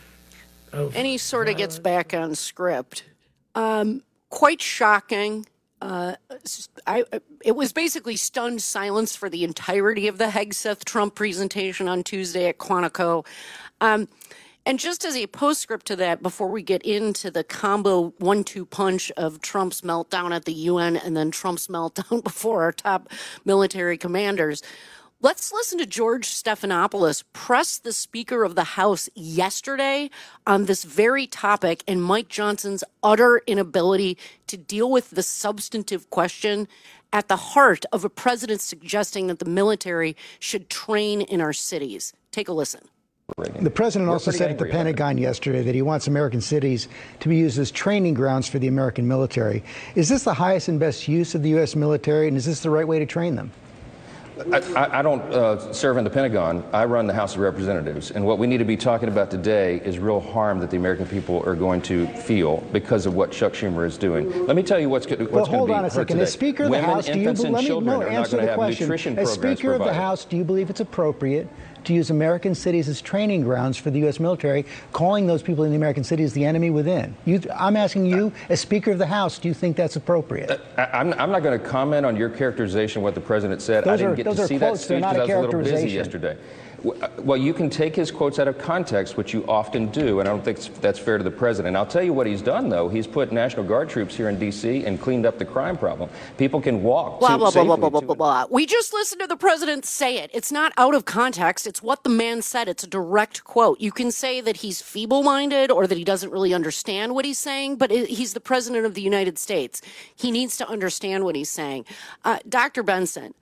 of and he sort of gets back on script. Um, quite shocking. Uh, I, it was basically stunned silence for the entirety of the Hegseth Trump presentation on Tuesday at Quantico. Um, and just as a postscript to that, before we get into the combo one two punch of Trump's meltdown at the U N and then Trump's meltdown before our top military commanders, let's listen to George Stephanopoulos press the Speaker of the House yesterday on this very topic and Mike Johnson's utter inability to deal with the substantive question at the heart of a president suggesting that the military should train in our cities. Take a listen. The president also said at the Pentagon yesterday that he wants American cities to be used as training grounds for the American military. Is this the highest and best use of the U S military, and is this the right way to train them? I, I don't uh, serve in the Pentagon. I run the House of Representatives. And what we need to be talking about today is real harm that the American people are going to feel because of what Chuck Schumer is doing. Let me tell you what's, what's well, going to be hold on a second. today. As Speaker of the Women, House, do you infants, and let me children no, are not answer going to the have question. nutrition As programs Speaker of the provided. House, do you believe it's appropriate to use American cities as training grounds for the U S military, calling those people in the American cities the enemy within? You, I'm asking you, as Speaker of the House, do you think that's appropriate? Uh, I, I'm, I'm not going to comment on your characterization of what the president said. Those I didn't are, get those to are see quotes, that speech not because a I was a little busy characterization. yesterday. Well, you can take his quotes out of context, which you often do, and I don't think that's fair to the president. I'll tell you what he's done, though. He's put National Guard troops here in D C and cleaned up the crime problem. People can walk Blah, to blah, blah, blah, safely blah, to blah, blah. We just listened to the president say it. It's not out of context. It's what the man said. It's a direct quote. You can say that he's feeble-minded or that he doesn't really understand what he's saying, but it, he's the president of the United States. He needs to understand what he's saying. Uh, Doctor Benson,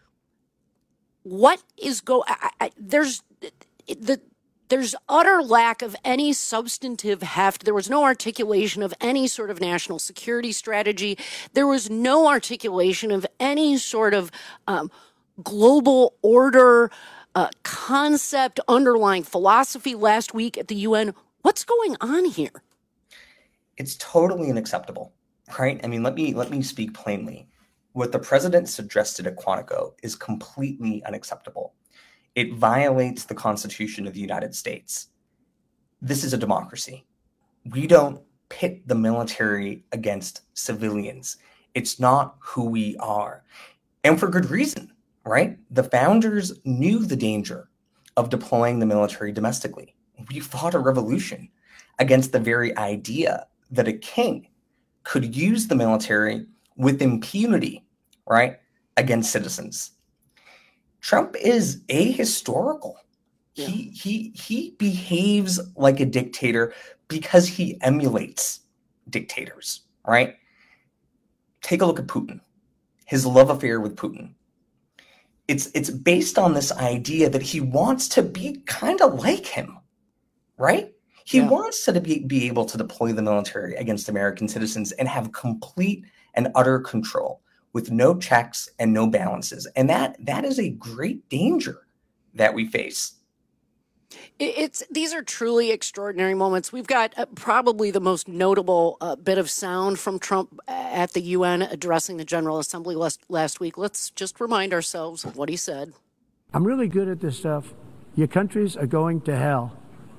what is go? I, I, there's the there's utter lack of any substantive heft. There was no articulation of any sort of national security strategy. There was no articulation of any sort of um, global order uh, concept, underlying philosophy last week at the U N. What's going on here? It's totally unacceptable, right? I mean, let me let me speak plainly. What the president suggested at Quantico is completely unacceptable. It violates the Constitution of the United States. This is a democracy. We don't pit the military against civilians. It's not who we are. And for good reason, right? The founders knew the danger of deploying the military domestically. We fought a revolution against the very idea that a king could use the military with impunity, right, against citizens. Trump is ahistorical. Yeah. He he he behaves like a dictator because he emulates dictators, right? Take a look at Putin, his love affair with Putin. It's it's based on this idea that he wants to be kind of like him, right? He yeah. wants to be, be able to deploy the military against American citizens and have complete and utter control with no checks and no balances. And that that is a great danger that we face. It's these are truly extraordinary moments. We've got uh, probably the most notable uh, bit of sound from Trump at the U N addressing the General Assembly last, last week. Let's just remind ourselves of what he said. I'm really good at this stuff. Your countries are going to hell.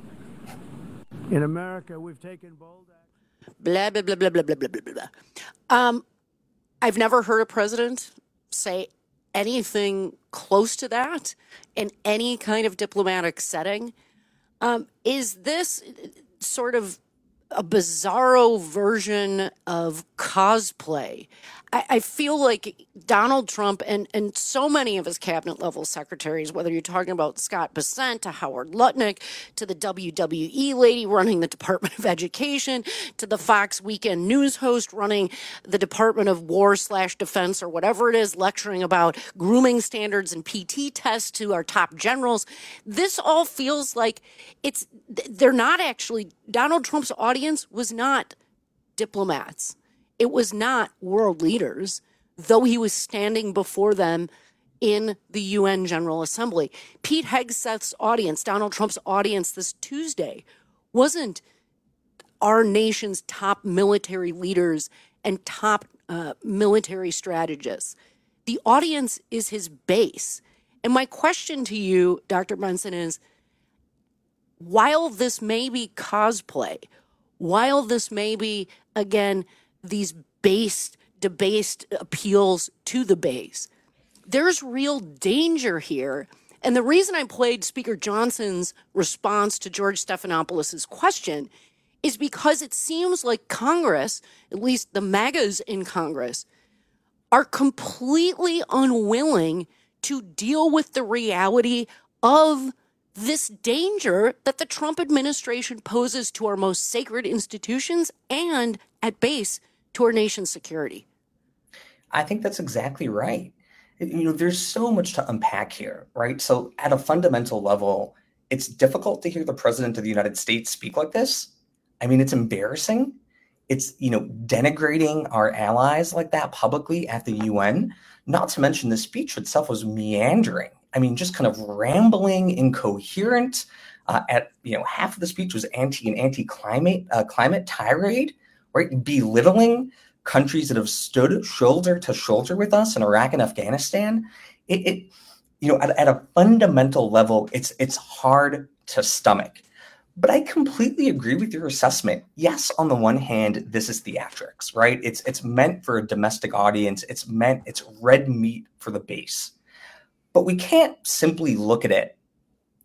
In America, we've taken bold action. Blah, blah, blah, blah, blah, blah, blah, blah, blah. Um, I've never heard a president say anything close to that in any kind of diplomatic setting. Um, is this sort of a bizarro version of cosplay? I, I feel like Donald Trump and, and so many of his cabinet level secretaries, whether you're talking about Scott Bessent to Howard Lutnick to the W W E lady running the Department of Education to the Fox Weekend News host running the Department of War slash Defense or whatever it is, lecturing about grooming standards and P T tests to our top generals. This all feels like it's they're not actually Donald Trump's audience was not diplomats. It was not world leaders, though he was standing before them in the U N General Assembly. Pete Hegseth's audience, Donald Trump's audience this Tuesday, wasn't our nation's top military leaders and top uh, military strategists. The audience is his base. And my question to you, Doctor Benson, is, while this may be cosplay, while this may be, again, these based, debased appeals to the base, there's real danger here. And the reason I played Speaker Johnson's response to George Stephanopoulos' question is because it seems like Congress, at least the MAGAs in Congress, are completely unwilling to deal with the reality of this danger that the Trump administration poses to our most sacred institutions and, at base, to our nation's security. I think that's exactly right. You know, there's so much to unpack here, right? So at a fundamental level, it's difficult to hear the president of the United States speak like this. I mean, it's embarrassing. It's, you know, denigrating our allies like that publicly at the U N. Not to mention the speech itself was meandering. I mean, just kind of rambling, incoherent. Uh, at, you know, half of the speech was anti and anti-climate uh, climate tirade, right? Belittling countries that have stood shoulder to shoulder with us in Iraq and Afghanistan. It, it you know, at, at a fundamental level, it's it's hard to stomach. But I completely agree with your assessment. Yes, on the one hand, this is theatrics, right? It's it's meant for a domestic audience. It's meant, it's red meat for the base. But we can't simply look at it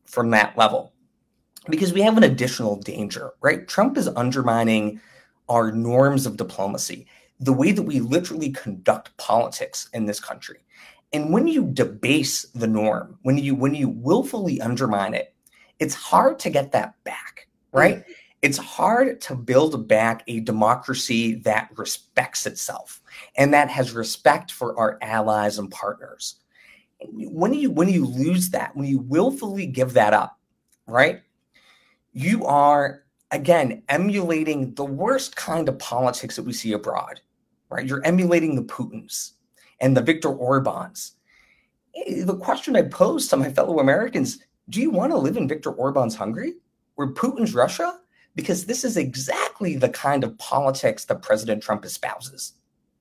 from that level. Because we have an additional danger, right? Trump is undermining our norms of diplomacy, the way that we literally conduct politics in this country. And when you debase the norm, when you when you willfully undermine it, it's hard to get that back, right? Mm-hmm. It's hard to build back a democracy that respects itself and that has respect for our allies and partners. When you when you lose that, when you willfully give that up, right? You are, again, emulating the worst kind of politics that we see abroad, right? You're emulating the Putins and the Viktor Orbáns. The question I pose to my fellow Americans, do you want to live in Viktor Orbán's Hungary or Putin's Russia? Because this is exactly the kind of politics that President Trump espouses.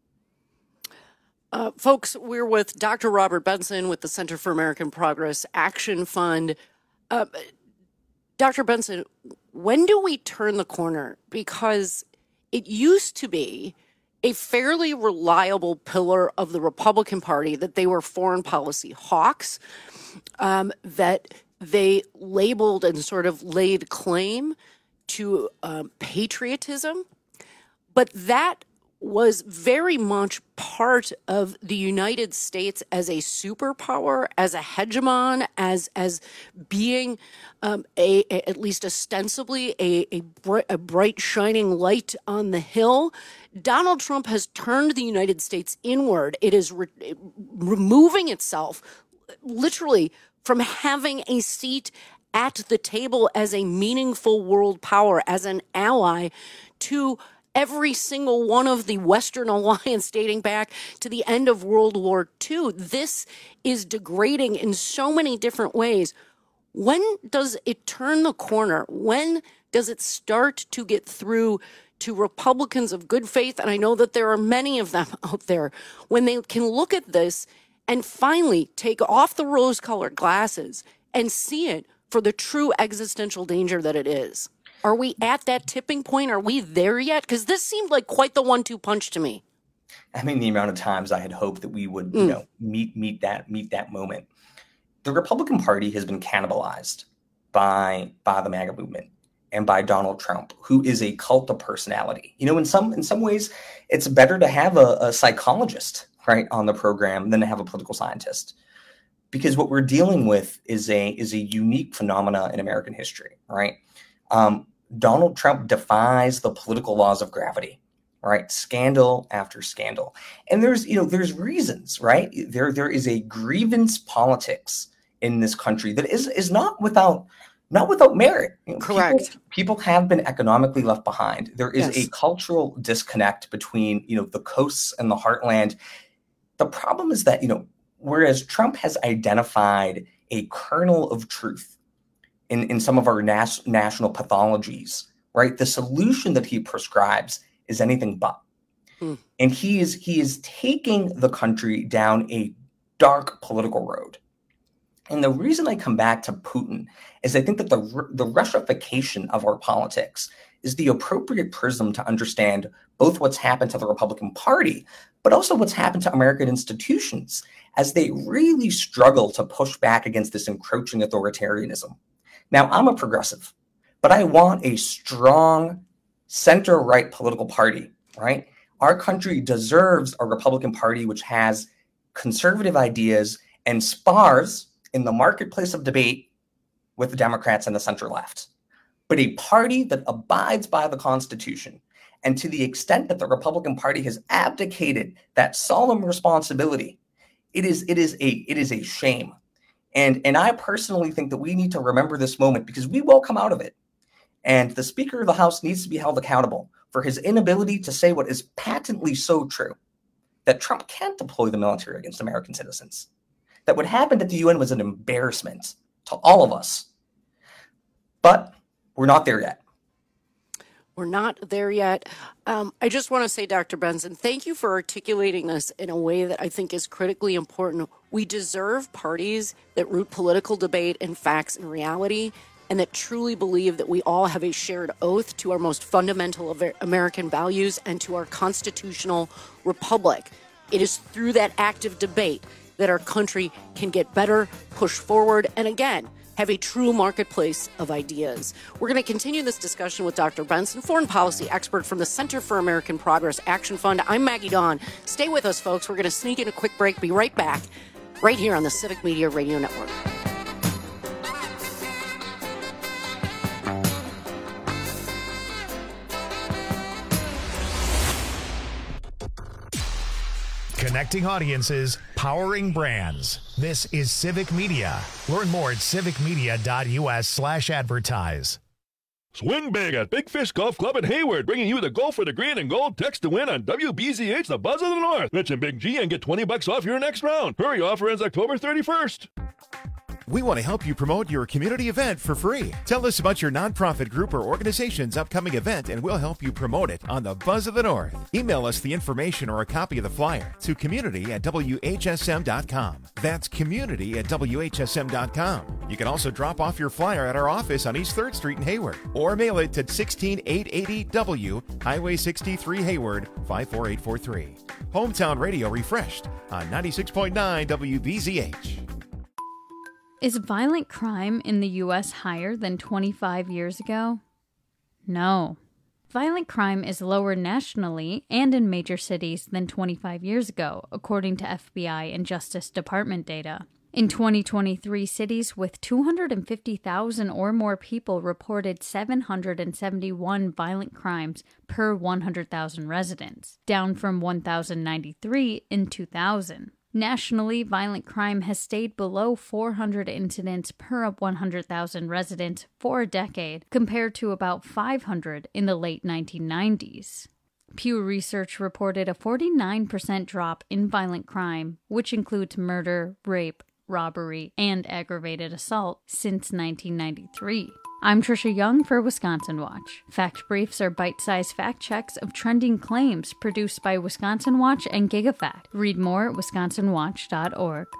Uh, folks, we're with Doctor Robert Benson with the Center for American Progress Action Fund. Uh, Doctor Benson, when do we turn the corner? Because it used to be a fairly reliable pillar of the Republican Party that they were foreign policy hawks, um, that they labeled and sort of laid claim to um, patriotism. But that was very much part of the United States as a superpower, as a hegemon, as as being um, a, a at least ostensibly a a, br- a bright shining light on the hill. Donald Trump has turned the United States inward. It is re- removing itself literally from having a seat at the table as a meaningful world power, as an ally to every single one of the Western alliance dating back to the end of World War Two. This is degrading in so many different ways. When does it turn the corner? When does it start to get through to Republicans of good faith? And I know that there are many of them out there. When they can look at this and finally take off the rose-colored glasses and see it for the true existential danger that it is. Are we at that tipping point? Are we there yet? Because this seemed like quite the one two punch to me. I mean, the amount of times I had hoped that we would, you Mm. know, meet meet that meet that moment. The Republican Party has been cannibalized by by the MAGA movement and by Donald Trump, who is a cult of personality. You know, in some in some ways, it's better to have a, a psychologist, right, on the program than to have a political scientist. Because what we're dealing with is a is a unique phenomena in American history, right? Um, Donald Trump defies the political laws of gravity, right? Scandal after scandal. And there's, you know, there's reasons, right? There, there is a grievance politics in this country that is, is not without, not without merit. You know, Correct. People, people have been economically left behind. There is Yes. a cultural disconnect between, you know, the coasts and the heartland. The problem is that, you know, whereas Trump has identified a kernel of truth in, in some of our nas- national pathologies, right? The solution that he prescribes is anything but. Hmm. And he is he is taking the country down a dark political road. And the reason I come back to Putin is I think that the, the Russification of our politics is the appropriate prism to understand both what's happened to the Republican Party, but also what's happened to American institutions as they really struggle to push back against this encroaching authoritarianism. Now, I'm a progressive, but I want a strong center-right political party, right? Our country deserves a Republican Party which has conservative ideas and spars in the marketplace of debate with the Democrats and the center-left, but a party that abides by the Constitution. And to the extent that the Republican Party has abdicated that solemn responsibility, it is it is a it is a shame. And, and I personally think that we need to remember this moment because we will come out of it. And the Speaker of the House needs to be held accountable for his inability to say what is patently so true, that Trump can't deploy the military against American citizens. That what happened at the U N was an embarrassment to all of us. But we're not there yet. We're not there yet. Um, I just want to say, Doctor Benson, thank you for articulating this in a way that I think is critically important. We deserve parties that root political debate in facts and reality, and that truly believe that we all have a shared oath to our most fundamental of American values and to our constitutional republic. It is through that active debate that our country can get better, push forward, and again, have a true marketplace of ideas. We're going to continue this discussion with Doctor Benson, foreign policy expert from the Center for American Progress Action Fund. I'm Maggie Dawn. Stay with us, folks. We're going to sneak in a quick break. Be right back, right here on the Civic Media Radio Network. Connecting audiences, powering brands. This is Civic Media. Learn more at civicmedia.us slash advertise. Swing big at Big Fish Golf Club in Hayward, bringing you the Go for the Green and Gold text to win on W B Z H, the Buzz of the North. Mention Big G and get twenty bucks off your next round. Hurry, offer ends October thirty-first. We want to help you promote your community event for free. Tell us about your nonprofit group or organization's upcoming event, and we'll help you promote it on the Buzz of the North. Email us the information or a copy of the flyer to community at W H S M dot com. That's community at W H S M dot com. You can also drop off your flyer at our office on East third Street in Hayward, or mail it to sixteen eight eighty W, Highway sixty-three, Hayward, five four eight four three. Hometown Radio refreshed on ninety-six point nine W B Z H. Is violent crime in the U S higher than twenty-five years ago? No. Violent crime is lower nationally and in major cities than twenty-five years ago, according to F B I and Justice Department data. In twenty twenty-three, cities with two hundred fifty thousand or more people reported seven hundred seventy-one violent crimes per one hundred thousand residents, down from one thousand ninety-three in two thousand. Nationally, violent crime has stayed below four hundred incidents per one hundred thousand residents for a decade, compared to about five hundred in the late nineteen nineties. Pew Research reported a forty-nine percent drop in violent crime, which includes murder, rape, robbery, and aggravated assault, since nineteen ninety-three. I'm Trisha Young for Wisconsin Watch. Fact Briefs are bite-sized fact checks of trending claims produced by Wisconsin Watch and GigaFact. Read more at wisconsin watch dot org.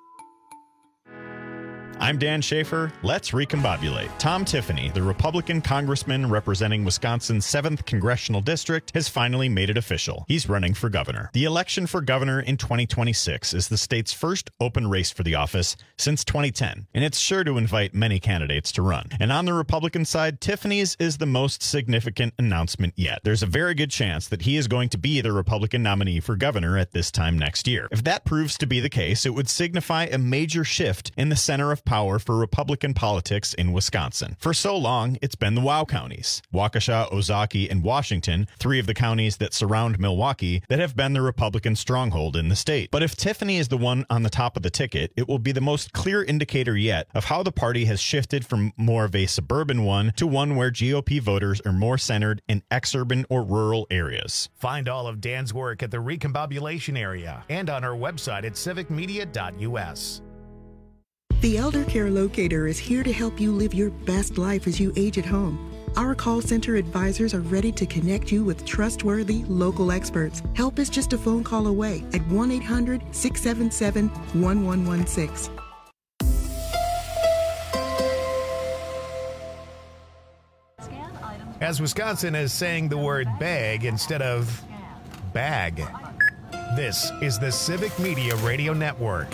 I'm Dan Schaefer. Let's recombobulate. Tom Tiffany, the Republican congressman representing Wisconsin's seventh Congressional District, has finally made it official. He's running for governor. The election for governor in twenty twenty-six is the state's first open race for the office since twenty ten, and it's sure to invite many candidates to run. And on the Republican side, Tiffany's is the most significant announcement yet. There's a very good chance that he is going to be the Republican nominee for governor at this time next year. If that proves to be the case, it would signify a major shift in the center of power for Republican politics in Wisconsin. For so long, it's been the WOW counties, Waukesha, Ozaukee, and Washington, three of the counties that surround Milwaukee, that have been the Republican stronghold in the state. But if Tiffany is the one on the top of the ticket, it will be the most clear indicator yet of how the party has shifted from more of a suburban one to one where G O P voters are more centered in exurban or rural areas. Find all of Dan's work at the Recombobulation area and on our website at civic media dot U S. The Elder Care Locator is here to help you live your best life as you age at home. Our call center advisors are ready to connect you with trustworthy local experts. Help is just a phone call away at one eight hundred, six seven seven, one one one six. As Wisconsin is saying the word bag instead of bag. This is the Civic Media Radio Network.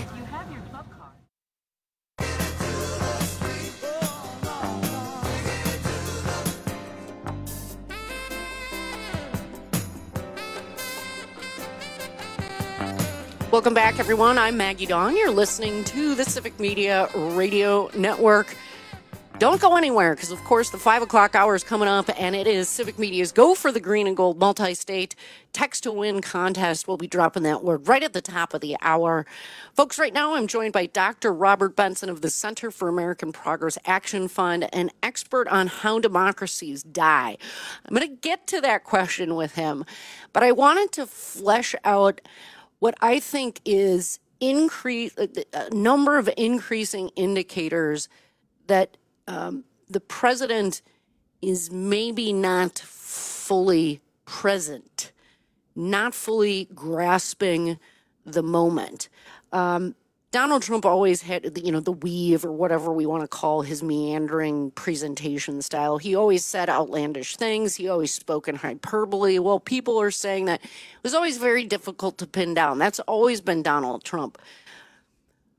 Welcome back, everyone. I'm Maggie Dawn. You're listening to the Civic Media Radio Network. Don't go anywhere, because, of course, the five o'clock hour is coming up, and it is Civic Media's Go for the Green and Gold multi-state text-to-win contest. We'll be dropping that word right at the top of the hour. Folks, right now I'm joined by Doctor Robert Benson of the Center for American Progress Action Fund, an expert on how democracies die. I'm going to get to that question with him, but I wanted to flesh out what I think is increase a number of increasing indicators that um, the president is maybe not fully present, not fully grasping the moment. Um, Donald Trump always had, you know, the weave or whatever we want to call his meandering presentation style. He always said outlandish things. He always spoke in hyperbole. Well, people are saying that it was always very difficult to pin down. That's always been Donald Trump.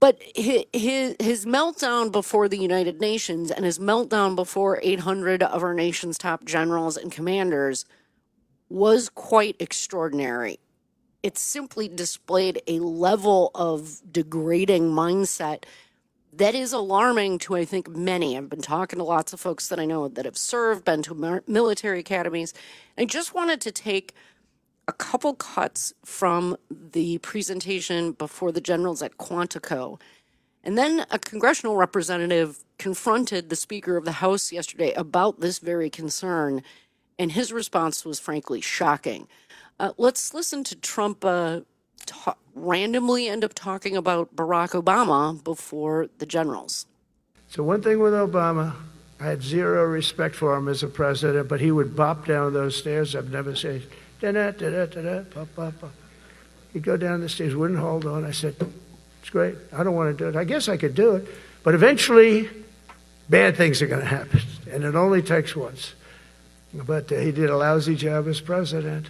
But his, his his meltdown before the United Nations and his meltdown before eight hundred of our nation's top generals and commanders was quite extraordinary. It simply displayed a level of degrading mindset that is alarming to, I think, many. I've been talking to lots of folks that I know that have served, been to military academies. I just wanted to take a couple cuts from the presentation before the generals at Quantico. And then a congressional representative confronted the Speaker of the House yesterday about this very concern, and his response was frankly shocking. Uh, let's listen to Trump uh, ta- randomly end up talking about Barack Obama before the generals. So one thing with Obama, I had zero respect for him as a president, but he would bop down those stairs. I've never seen da-da, da-da, da-da, pop, pop, pop. He'd go down the stairs, wouldn't hold on. I said, it's great. I don't want to do it. I guess I could do it. But eventually, bad things are going to happen. And it only takes once. But uh, he did a lousy job as president.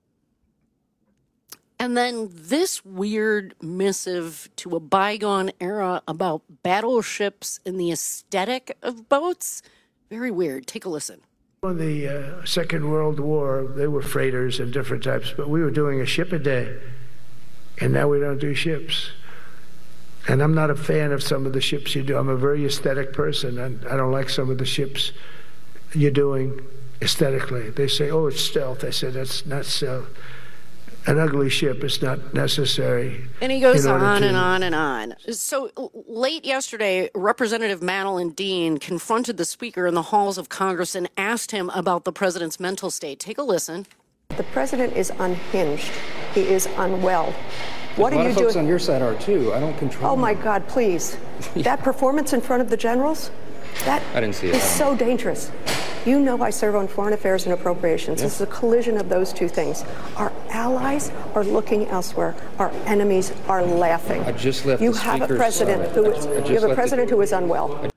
And then this weird missive to a bygone era about battleships and the aesthetic of boats. Very weird. Take a listen. In the uh, Second World War, they were freighters and different types, but we were doing a ship a day, and now we don't do ships. And I'm not a fan of some of the ships you do. I'm a very aesthetic person, and I don't like some of the ships you're doing aesthetically. They say, oh, it's stealth. I said, that's not stealth. An ugly ship is not necessary. And he goes on to... and on and on. So late yesterday, Representative Madeline Dean confronted the Speaker in the halls of Congress and asked him about the president's mental state. Take a listen. The president is unhinged. He is unwell. What are you doing? A lot of folks doing? on your side are too. I don't control. Oh my God! Please, that performance in front of the generals, that I didn't see it. is so dangerous. You know I serve on Foreign Affairs and Appropriations. Yeah. It's a collision of those two things. Our allies are looking elsewhere. Our enemies are laughing. I just left you the have a speaker's president side. who is. You have a president the... who is unwell.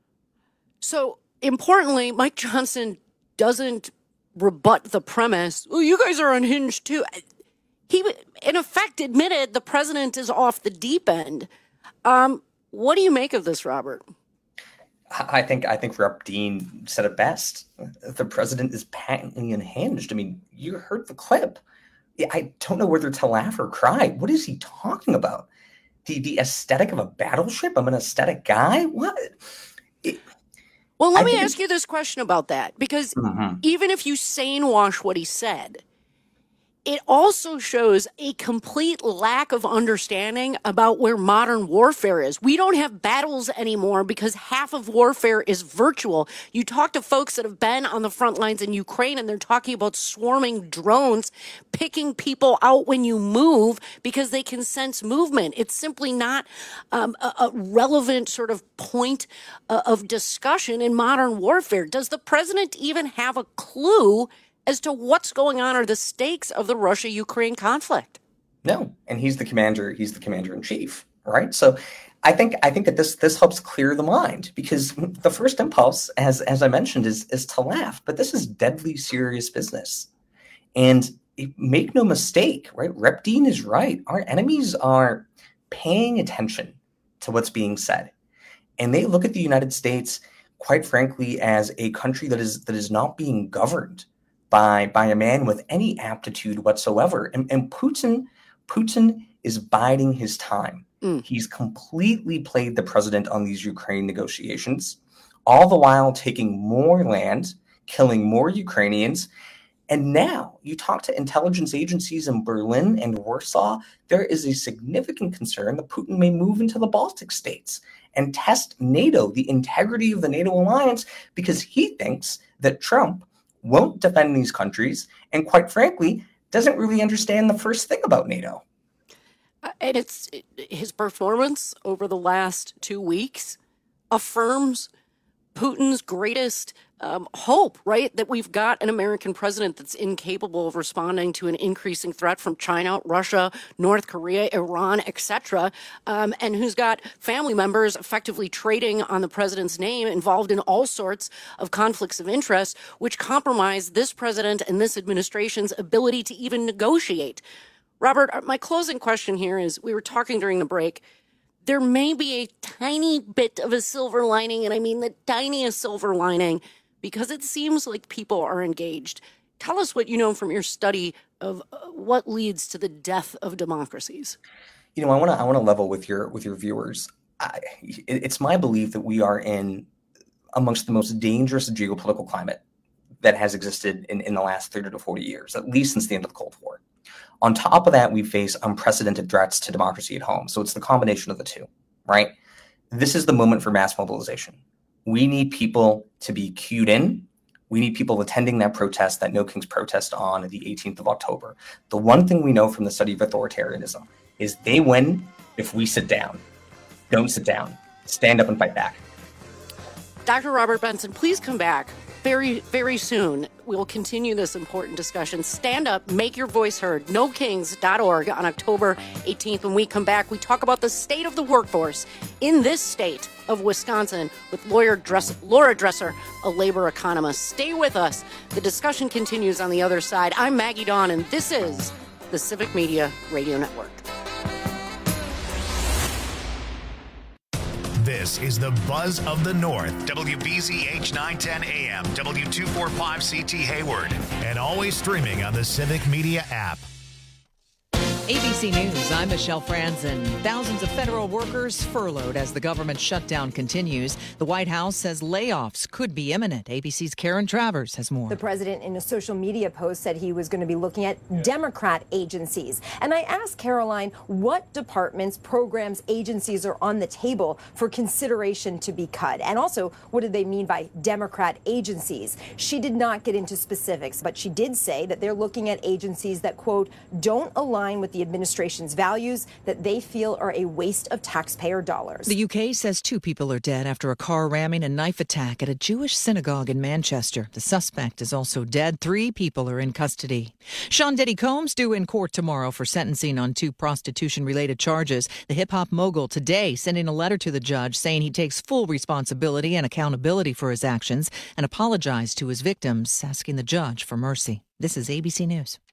So importantly, Mike Johnson doesn't rebut the premise. Well, you guys are unhinged too. He, in effect, admitted the president is off the deep end. Um, what do you make of this, Robert? I think I think Rep Dean said it best. The president is patently unhinged. I mean, you heard the clip. I don't know whether to laugh or cry. What is he talking about? The the aesthetic of a battleship? I'm an aesthetic guy? What? It, well, let I me think... ask you this question about that, because mm-hmm. even if you sane wash what he said, it also shows a complete lack of understanding about where modern warfare is. We don't have battles anymore because half of warfare is virtual. You talk to folks that have been on the front lines in Ukraine, and they're talking about swarming drones, picking people out when you move because they can sense movement. It's simply not um, a, a relevant sort of point uh, of discussion in modern warfare. Does the president even have a clue as to what's going on or the stakes of the Russia-Ukraine conflict? No, and he's the commander. He's the commander in chief, right? So, I think I think that this this helps clear the mind, because the first impulse, as as I mentioned, is is to laugh, but this is deadly serious business. And make no mistake, right? Rep Dean is right. Our enemies are paying attention to what's being said, and they look at the United States, quite frankly, as a country that is that is not being governed by by a man with any aptitude whatsoever. And, and Putin, Putin is biding his time. Mm. He's completely played the president on these Ukraine negotiations, all the while taking more land, killing more Ukrainians. And now you talk to intelligence agencies in Berlin and Warsaw, there is a significant concern that Putin may move into the Baltic states and test NATO, the integrity of the NATO alliance, because he thinks that Trump won't defend these countries, and quite frankly, doesn't really understand the first thing about NATO. Uh, and it's his performance over the last two weeks affirms Putin's greatest um, hope, right? That we've got an American president that's incapable of responding to an increasing threat from China, Russia, North Korea, Iran, et cetera, um, and who's got family members effectively trading on the president's name, involved in all sorts of conflicts of interest, which compromise this president and this administration's ability to even negotiate. Robert, my closing question here is, we were talking during the break, there may be a tiny bit of a silver lining, and I mean the tiniest silver lining, because it seems like people are engaged. Tell us what you know from your study of uh, what leads to the death of democracies. You know, I want to I want to level with your with your viewers. I, it, it's my belief that we are in amongst the most dangerous geopolitical climate that has existed in, in the last thirty to forty years, at least since the end of the Cold War. On top of that, we face unprecedented threats to democracy at home. So it's the combination of the two, right? This is the moment for mass mobilization. We need people to be cued in. We need people attending that protest, that No Kings protest on the eighteenth of October. The one thing we know from the study of authoritarianism is they win if we sit down. Don't sit down. Stand up and fight back. Doctor Robert Benson, please come back very, very soon. We will continue this important discussion. Stand up, make your voice heard. no kings dot org on October eighteenth. When we come back, we talk about the state of the workforce in this state of Wisconsin with lawyer Dress- Laura Dresser, a labor economist. Stay with us. The discussion continues on the other side. I'm Maggie Dawn, and this is the Civic Media Radio Network. This is the Buzz of the North. W B Z H nine ten A M, W two forty-five C T Hayward, and always streaming on the Civic Media app. A B C News, I'm Michelle Franzen. Thousands of federal workers furloughed as the government shutdown continues. The White House says layoffs could be imminent. A B C's Karen Travers has more. The president in a social media post said he was going to be looking at yeah. Democrat agencies. And I asked Caroline what departments, programs, agencies are on the table for consideration to be cut. And also, what did they mean by Democrat agencies? She did not get into specifics, but she did say that they're looking at agencies that, quote, don't align with the administration's values, that they feel are a waste of taxpayer dollars. The U K says two people are dead after a car ramming and knife attack at a Jewish synagogue in Manchester. The suspect is also dead. Three people are in custody. Sean Diddy Combs due in court tomorrow for sentencing on two prostitution-related charges. The hip-hop mogul today sending a letter to the judge saying he takes full responsibility and accountability for his actions and apologized to his victims, asking the judge for mercy. This is A B C News.